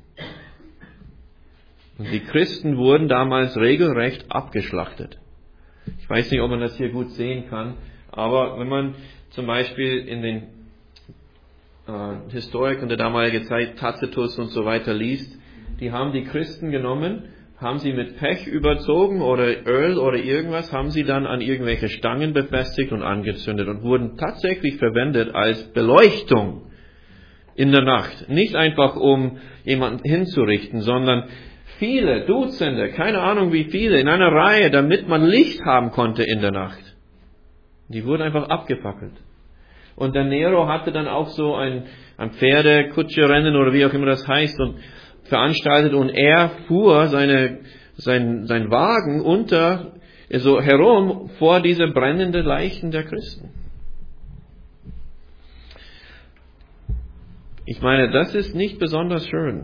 Und die Christen wurden damals regelrecht abgeschlachtet. Ich weiß nicht, ob man das hier gut sehen kann, aber wenn man zum Beispiel in den äh, Historikern der damaligen Zeit, Tacitus und so weiter liest, die haben die Christen genommen, haben sie mit Pech überzogen oder Öl oder irgendwas, haben sie dann an irgendwelche Stangen befestigt und angezündet und wurden tatsächlich verwendet als Beleuchtung in der Nacht. Nicht einfach, um jemanden hinzurichten, sondern viele, Dutzende, keine Ahnung wie viele, in einer Reihe, damit man Licht haben konnte in der Nacht. Die wurden einfach abgefackelt. Und der Nero hatte dann auch so ein, ein Pferdekutscherrennen oder wie auch immer das heißt und veranstaltet. Und er fuhr seine, sein, sein Wagen unter, so herum vor diese brennenden Leichen der Christen. Ich meine, das ist nicht besonders schön.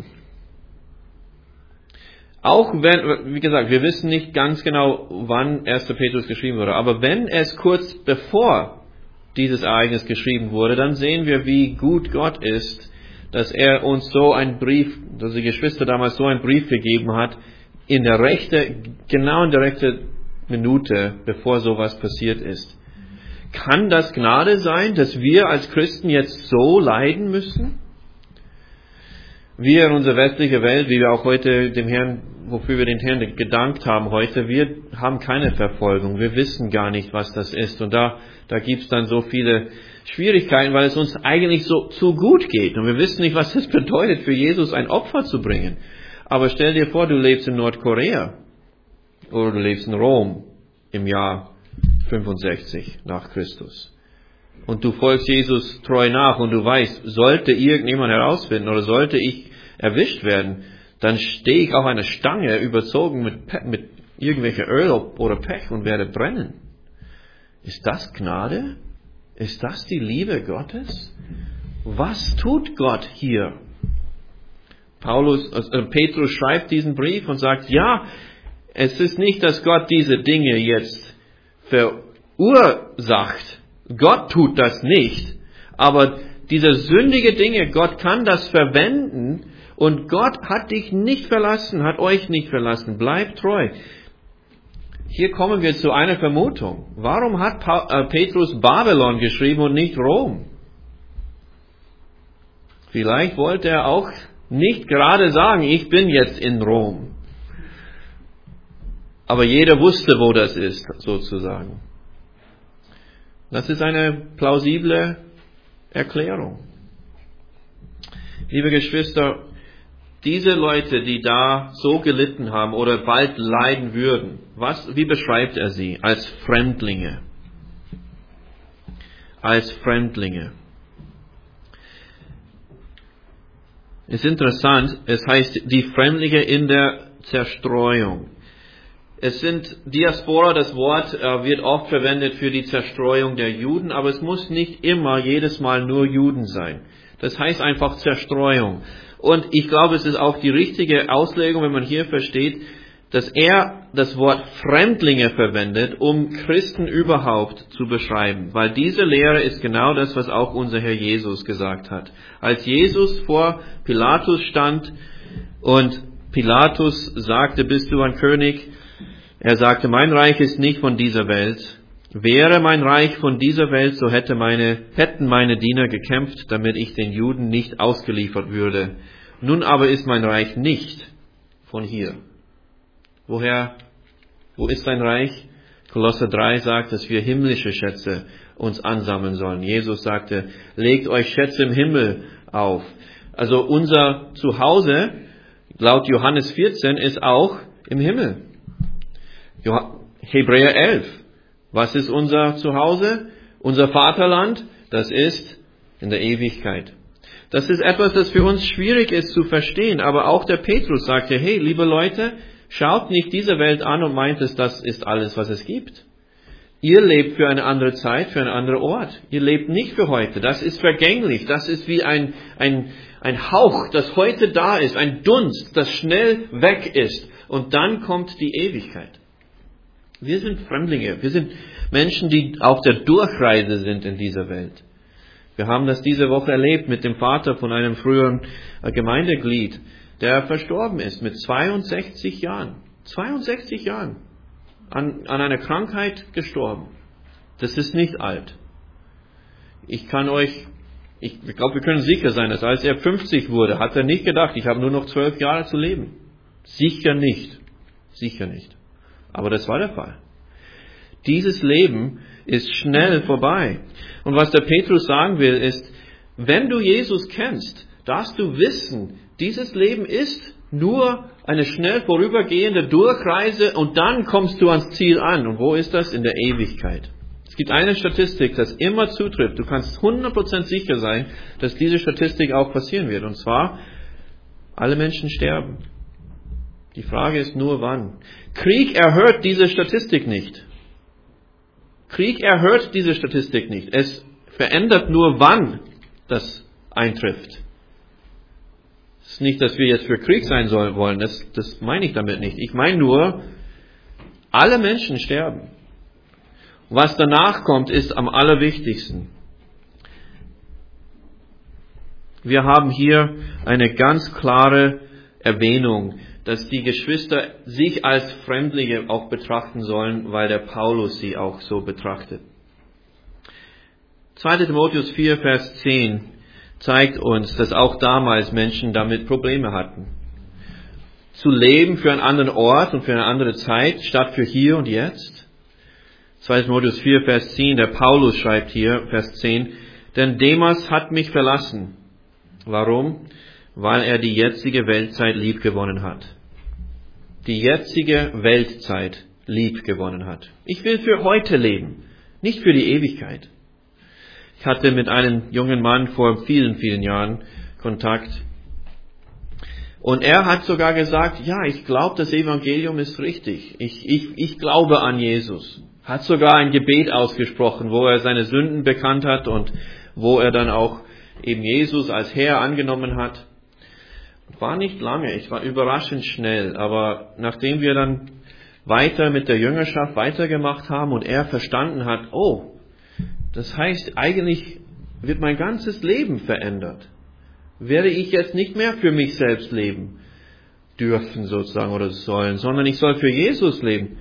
Auch wenn, wie gesagt, wir wissen nicht ganz genau, wann erster Petrus geschrieben wurde, aber wenn es kurz bevor dieses Ereignis geschrieben wurde, dann sehen wir, wie gut Gott ist, dass er uns so einen Brief, dass die Geschwister damals so einen Brief gegeben hat, in der rechte, genau in der rechten Minute, bevor sowas passiert ist. Kann das Gnade sein, dass wir als Christen jetzt so leiden müssen? Wir in unserer westlichen Welt, wie wir auch heute dem Herrn, wofür wir den Herrn gedankt haben heute, wir haben keine Verfolgung. Wir wissen gar nicht, was das ist. Und da, da gibt's dann so viele Schwierigkeiten, weil es uns eigentlich so zu gut geht. Und wir wissen nicht, was es bedeutet, für Jesus ein Opfer zu bringen. Aber stell dir vor, du lebst in Nordkorea. Oder du lebst in Rom im Jahr fünfundsechzig nach Christus. Und du folgst Jesus treu nach und du weißt, sollte irgendjemand herausfinden oder sollte ich erwischt werden, dann stehe ich auf einer Stange überzogen mit, Pe- mit irgendwelcher Öl oder Pech und werde brennen. Ist das Gnade? Ist das die Liebe Gottes? Was tut Gott hier? Paulus, äh, Petrus schreibt diesen Brief und sagt, ja, es ist nicht, dass Gott diese Dinge jetzt verursacht. Gott tut das nicht. Aber diese sündige Dinge, Gott kann das verwenden und Gott hat dich nicht verlassen, hat euch nicht verlassen. Bleibt treu. Hier kommen wir zu einer Vermutung. Warum hat Petrus Babylon geschrieben und nicht Rom? Vielleicht wollte er auch nicht gerade sagen, ich bin jetzt in Rom. Aber jeder wusste, wo das ist, sozusagen. Das ist eine plausible Erklärung. Liebe Geschwister, diese Leute, die da so gelitten haben oder bald leiden würden, was, wie beschreibt er sie? Als Fremdlinge. Als Fremdlinge. Es ist interessant, es heißt die Fremdlinge in der Zerstreuung. Es sind Diaspora, das Wort äh, wird oft verwendet für die Zerstreuung der Juden, aber es muss nicht immer jedes Mal nur Juden sein. Das heißt einfach Zerstreuung. Und ich glaube, es ist auch die richtige Auslegung, wenn man hier versteht, dass er das Wort Fremdlinge verwendet, um Christen überhaupt zu beschreiben. Weil diese Lehre ist genau das, was auch unser Herr Jesus gesagt hat. Als Jesus vor Pilatus stand und Pilatus sagte, bist du ein König? Er sagte, mein Reich ist nicht von dieser Welt. Wäre mein Reich von dieser Welt, so hätte meine, hätten meine Diener gekämpft, damit ich den Juden nicht ausgeliefert würde. Nun aber ist mein Reich nicht von hier. Woher, wo ist dein Reich? Kolosser drei sagt, dass wir himmlische Schätze uns ansammeln sollen. Jesus sagte, legt euch Schätze im Himmel auf. Also unser Zuhause, laut Johannes vierzehn, ist auch im Himmel. Hebräer elf. Was ist unser Zuhause? Unser Vaterland? Das ist in der Ewigkeit. Das ist etwas, das für uns schwierig ist zu verstehen. Aber auch der Petrus sagte, hey, liebe Leute, schaut nicht diese Welt an und meint es, das ist alles, was es gibt. Ihr lebt für eine andere Zeit, für einen anderen Ort. Ihr lebt nicht für heute. Das ist vergänglich. Das ist wie ein, ein, ein Hauch, das heute da ist. Ein Dunst, das schnell weg ist. Und dann kommt die Ewigkeit. Wir sind Fremdlinge. Wir sind Menschen, die auf der Durchreise sind in dieser Welt. Wir haben das diese Woche erlebt mit dem Vater von einem früheren Gemeindeglied, der verstorben ist mit zweiundsechzig Jahren. zweiundsechzig Jahren. An, an einer Krankheit gestorben. Das ist nicht alt. Ich kann euch, ich glaube, wir können sicher sein, dass als er fünfzig wurde, hat er nicht gedacht, ich habe nur noch zwölf Jahre zu leben. Sicher nicht. Sicher nicht. Aber das war der Fall. Dieses Leben ist schnell vorbei. Und was der Petrus sagen will, ist, wenn du Jesus kennst, darfst du wissen, dieses Leben ist nur eine schnell vorübergehende Durchreise und dann kommst du ans Ziel an. Und wo ist das? In der Ewigkeit. Es Es gibt eine Statistik, das immer zutrifft. Du kannst hundert Prozent sicher sein, dass diese Statistik auch passieren wird. Und zwar, alle Menschen sterben. Die Frage ist nur, wann. Krieg erhöht diese Statistik nicht. Krieg erhöht diese Statistik nicht. Es verändert nur, wann das eintrifft. Es ist nicht, dass wir jetzt für Krieg sein sollen wollen. Das, das meine ich damit nicht. Ich meine nur, alle Menschen sterben. Was danach kommt, ist am allerwichtigsten. Wir haben hier eine ganz klare Erwähnung, dass die Geschwister sich als Fremdlinge auch betrachten sollen, weil der Paulus sie auch so betrachtet. zweiter Timotheus vier, Vers zehn zeigt uns, dass auch damals Menschen damit Probleme hatten. Zu leben für einen anderen Ort und für eine andere Zeit, statt für hier und jetzt. zweiter Timotheus vier, Vers zehn, der Paulus schreibt hier, Vers zehn, denn Demas hat mich verlassen. Warum? Weil er die jetzige Weltzeit liebgewonnen hat. Die jetzige Weltzeit liebgewonnen hat. Ich will für heute leben, nicht für die Ewigkeit. Ich hatte mit einem jungen Mann vor vielen, vielen Jahren Kontakt. Und er hat sogar gesagt, ja, ich glaube, das Evangelium ist richtig. Ich, ich, ich glaube an Jesus. Hat sogar ein Gebet ausgesprochen, wo er seine Sünden bekannt hat und wo er dann auch eben Jesus als Herr angenommen hat. War nicht lange, ich war überraschend schnell, aber nachdem wir dann weiter mit der Jüngerschaft weitergemacht haben und er verstanden hat, oh, das heißt, eigentlich wird mein ganzes Leben verändert. Werde ich jetzt nicht mehr für mich selbst leben dürfen sozusagen oder sollen, sondern ich soll für Jesus leben.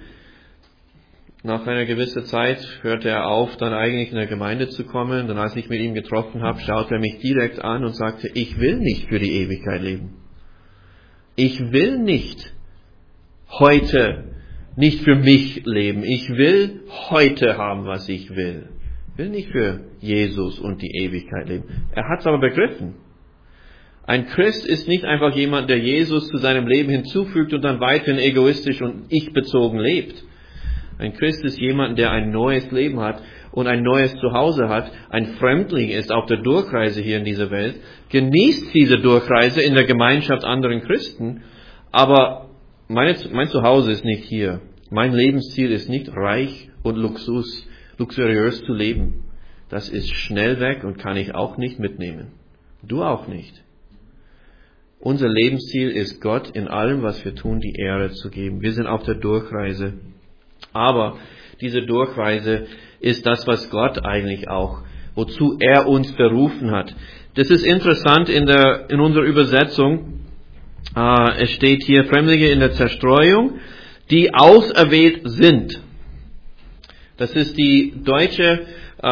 Nach einer gewissen Zeit hörte er auf, dann eigentlich in der Gemeinde zu kommen. Dann, als ich mit ihm getroffen habe, schaute er mich direkt an und sagte, ich will nicht für die Ewigkeit leben. Ich will nicht heute, nicht für mich leben. Ich will heute haben, was ich will. Ich will nicht für Jesus und die Ewigkeit leben. Er hat es aber begriffen. Ein Christ ist nicht einfach jemand, der Jesus zu seinem Leben hinzufügt und dann weiterhin egoistisch und ich-bezogen lebt. Ein Christ ist jemand, der ein neues Leben hat und ein neues Zuhause hat, ein Fremdling ist auf der Durchreise hier in dieser Welt, genießt diese Durchreise in der Gemeinschaft anderen Christen, aber meine, mein Zuhause ist nicht hier. Mein Lebensziel ist nicht reich und Luxus, luxuriös zu leben. Das ist schnell weg und kann ich auch nicht mitnehmen. Du auch nicht. Unser Lebensziel ist Gott in allem, was wir tun, die Ehre zu geben. Wir sind auf der Durchreise. Aber diese Durchreise ist das, was Gott eigentlich auch, wozu er uns berufen hat. Das ist interessant in der, in unserer Übersetzung. Äh, es steht hier Fremdlinge in der Zerstreuung, die auserwählt sind. Das ist die deutsche äh,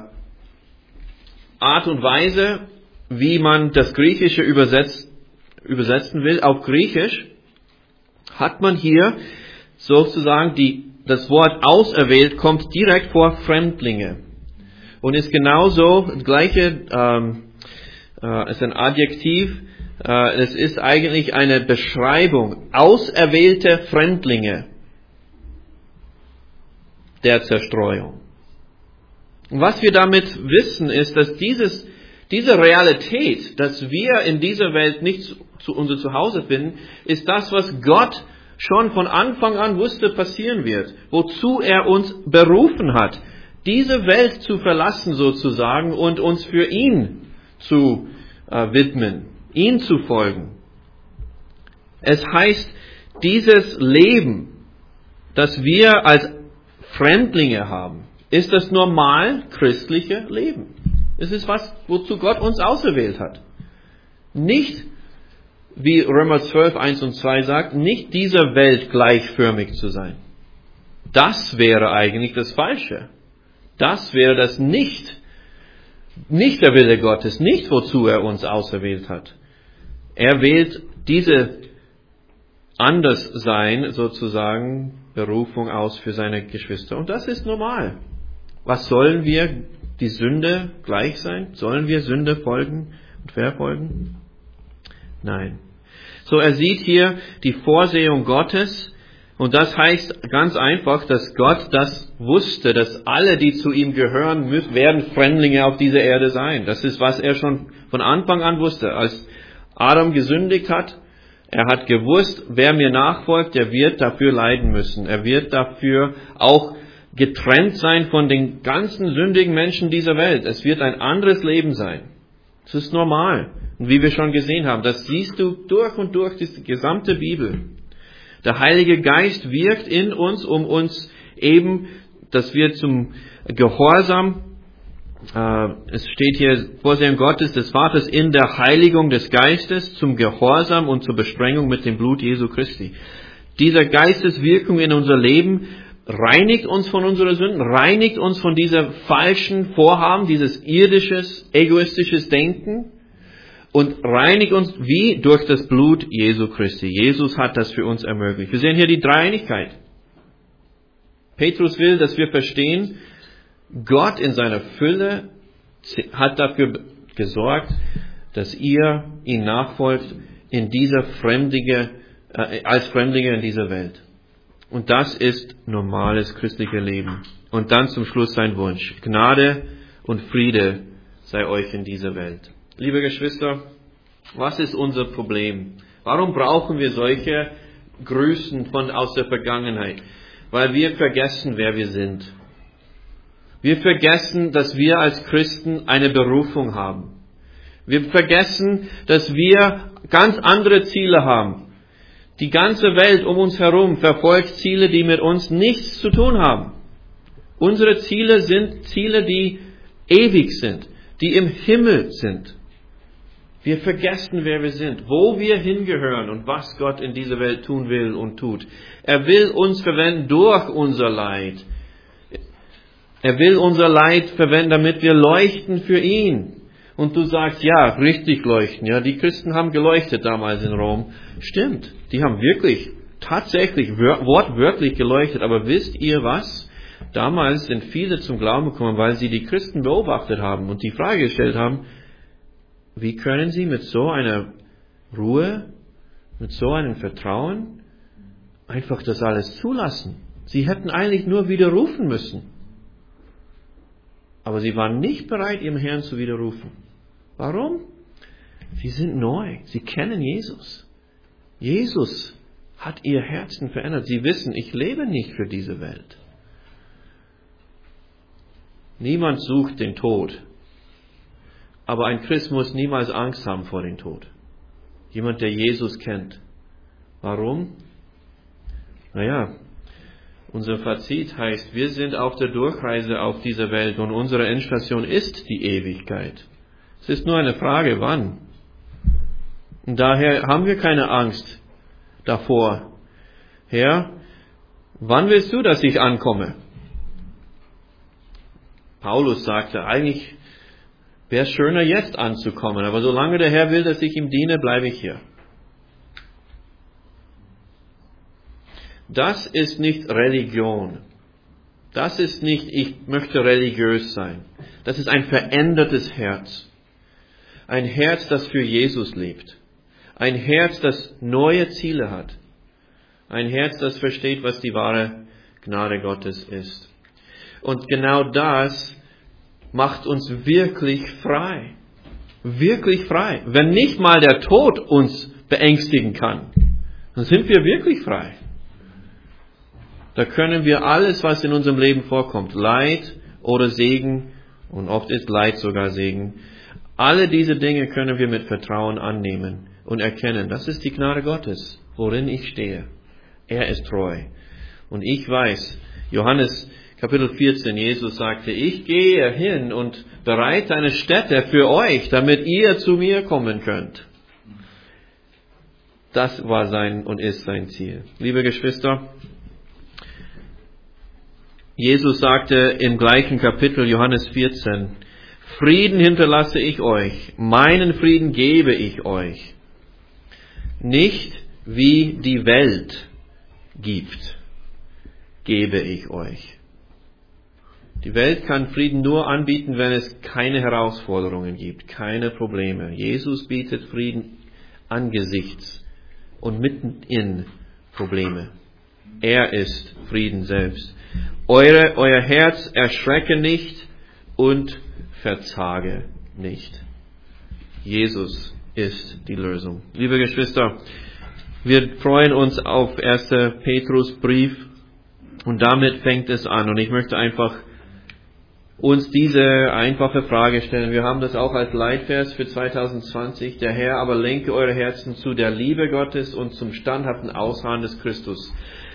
Art und Weise, wie man das Griechische übersetzt, übersetzen will. Auf Griechisch hat man hier sozusagen die Das Wort auserwählt kommt direkt vor Fremdlinge und ist genauso das gleiche, ähm, äh, ist ein Adjektiv, äh, es ist eigentlich eine Beschreibung, auserwählte Fremdlinge der Zerstreuung. Und was wir damit wissen, ist, dass dieses, diese Realität, dass wir in dieser Welt nicht zu, zu unser Zuhause finden, ist das, was Gott schon von Anfang an wusste, passieren wird, wozu er uns berufen hat, diese Welt zu verlassen sozusagen und uns für ihn zu äh, widmen, ihn zu folgen. Es heißt, dieses Leben, das wir als Fremdlinge haben, ist das normal christliche Leben. Es ist was, wozu Gott uns auserwählt hat. Nicht wie Römer zwölf, eins und zwei sagt, nicht dieser Welt gleichförmig zu sein. Das wäre eigentlich das Falsche. Das wäre das nicht, nicht der Wille Gottes, nicht wozu er uns auserwählt hat. Er wählt diese Anderssein sozusagen, Berufung aus für seine Geschwister. Und das ist normal. Was sollen wir, die Sünde gleich sein? Sollen wir Sünde folgen und verfolgen? Nein. So, er sieht hier die Vorsehung Gottes Und das heißt ganz einfach, dass Gott das wusste, dass alle, die zu ihm gehören, werden Fremdlinge auf dieser Erde sein. Das ist, was er schon von Anfang an wusste. Als Adam gesündigt hat, er hat gewusst, wer mir nachfolgt, der wird dafür leiden müssen. Er wird dafür auch getrennt sein von den ganzen sündigen Menschen dieser Welt. Es wird ein anderes Leben sein. Das ist normal. Und wie wir schon gesehen haben, das siehst du durch und durch die gesamte Bibel. Der Heilige Geist wirkt in uns, um uns eben, dass wir zum Gehorsam, äh, es steht hier, Vorsehung Gottes, des Vaters, in der Heiligung des Geistes, zum Gehorsam und zur Besprengung mit dem Blut Jesu Christi. Dieser Geisteswirkung in unser Leben reinigt uns von unseren Sünden, reinigt uns von dieser falschen Vorhaben, dieses irdisches, egoistisches Denken, und reinigt uns wie durch das Blut Jesu Christi. Jesus hat das für uns ermöglicht. Wir sehen hier die Dreieinigkeit. Petrus will, dass wir verstehen, Gott in seiner Fülle hat dafür gesorgt, dass ihr ihn nachfolgt in dieser Fremdige, äh, als Fremdlinge in dieser Welt. Und das ist normales christliches Leben. Und dann zum Schluss sein Wunsch. Gnade und Friede sei euch in dieser Welt. Liebe Geschwister, was ist unser Problem? Warum brauchen wir solche Grüßen von aus der Vergangenheit? Weil wir vergessen, wer wir sind. Wir vergessen, dass wir als Christen eine Berufung haben. Wir vergessen, dass wir ganz andere Ziele haben. Die ganze Welt um uns herum verfolgt Ziele, die mit uns nichts zu tun haben. Unsere Ziele sind Ziele, die ewig sind, die im Himmel sind. Wir vergessen, wer wir sind, wo wir hingehören und was Gott in dieser Welt tun will und tut. Er will uns verwenden durch unser Leid. Er will unser Leid verwenden, damit wir leuchten für ihn. Und du sagst, ja, richtig leuchten. Ja, die Christen haben geleuchtet damals in Rom. Stimmt, die haben wirklich, tatsächlich, wortwörtlich geleuchtet. Aber wisst ihr was? Damals sind viele zum Glauben gekommen, weil sie die Christen beobachtet haben und die Frage gestellt haben, wie können sie mit so einer Ruhe, mit so einem Vertrauen einfach das alles zulassen? Sie hätten eigentlich nur widerrufen müssen. Aber sie waren nicht bereit, ihrem Herrn zu widerrufen. Warum? Sie sind neu. Sie kennen Jesus. Jesus hat ihr Herzen verändert. Sie wissen, ich lebe nicht für diese Welt. Niemand sucht den Tod. Aber ein Christ muss niemals Angst haben vor dem Tod. Jemand, der Jesus kennt. Warum? Naja, unser Fazit heißt, wir sind auf der Durchreise auf dieser Welt und unsere Endstation ist die Ewigkeit. Es ist nur eine Frage, wann. Und daher haben wir keine Angst davor. Herr, wann willst du, dass ich ankomme? Paulus sagte, eigentlich wäre es schöner, jetzt anzukommen, aber solange der Herr will, dass ich ihm diene, bleibe ich hier. Das ist nicht Religion. Das ist nicht, ich möchte religiös sein. Das ist ein verändertes Herz. Ein Herz, das für Jesus lebt. Ein Herz, das neue Ziele hat. Ein Herz, das versteht, was die wahre Gnade Gottes ist. Und genau das macht uns wirklich frei. Wirklich frei. Wenn nicht mal der Tod uns beängstigen kann, dann sind wir wirklich frei. Da können wir alles, was in unserem Leben vorkommt, Leid oder Segen, und oft ist Leid sogar Segen, alle diese Dinge können wir mit Vertrauen annehmen und erkennen, das ist die Gnade Gottes, worin ich stehe. Er ist treu. Und ich weiß, Johannes Kapitel vierzehn, Jesus sagte, ich gehe hin und bereite eine Stätte für euch, damit ihr zu mir kommen könnt. Das war sein und ist sein Ziel. Liebe Geschwister, Jesus sagte im gleichen Kapitel, Johannes vierzehn, Frieden hinterlasse ich euch, meinen Frieden gebe ich euch. Nicht wie die Welt gibt, gebe ich euch. Die Welt kann Frieden nur anbieten, wenn es keine Herausforderungen gibt, keine Probleme. Jesus bietet Frieden angesichts und mitten in Probleme. Er ist Frieden selbst. Eure, euer Herz erschrecke nicht und verzage nicht. Jesus ist die Lösung. Liebe Geschwister, wir freuen uns auf erster Petrusbrief und damit fängt es an. Und ich möchte einfach uns diese einfache Frage stellen. Wir haben das auch als Leitvers für zwanzig zwanzig. Der Herr aber lenke eure Herzen zu der Liebe Gottes und zum standhaften Ausharren des Christus.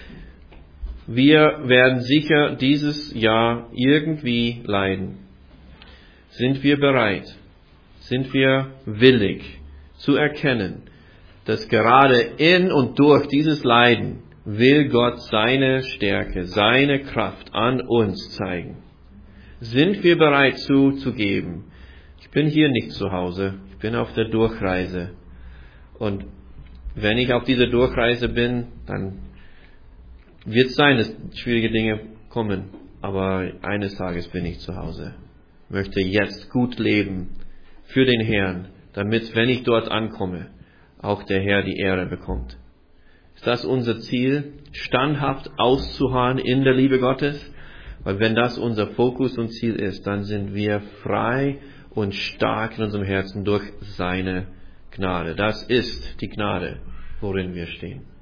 Wir werden sicher dieses Jahr irgendwie leiden. Sind wir bereit? Sind wir willig zu erkennen, dass gerade in und durch dieses Leiden will Gott seine Stärke, seine Kraft an uns zeigen? Sind wir bereit zuzugeben? Ich bin hier nicht zu Hause, ich bin auf der Durchreise. Und wenn ich auf dieser Durchreise bin, dann wird es sein, dass schwierige Dinge kommen. Aber eines Tages bin ich zu Hause. Ich möchte jetzt gut leben für den Herrn, damit, wenn ich dort ankomme, auch der Herr die Ehre bekommt. Ist das unser Ziel, standhaft auszuharren in der Liebe Gottes? Weil wenn das unser Fokus und Ziel ist, dann sind wir frei und stark in unserem Herzen durch seine Gnade. Das ist die Gnade, worin wir stehen.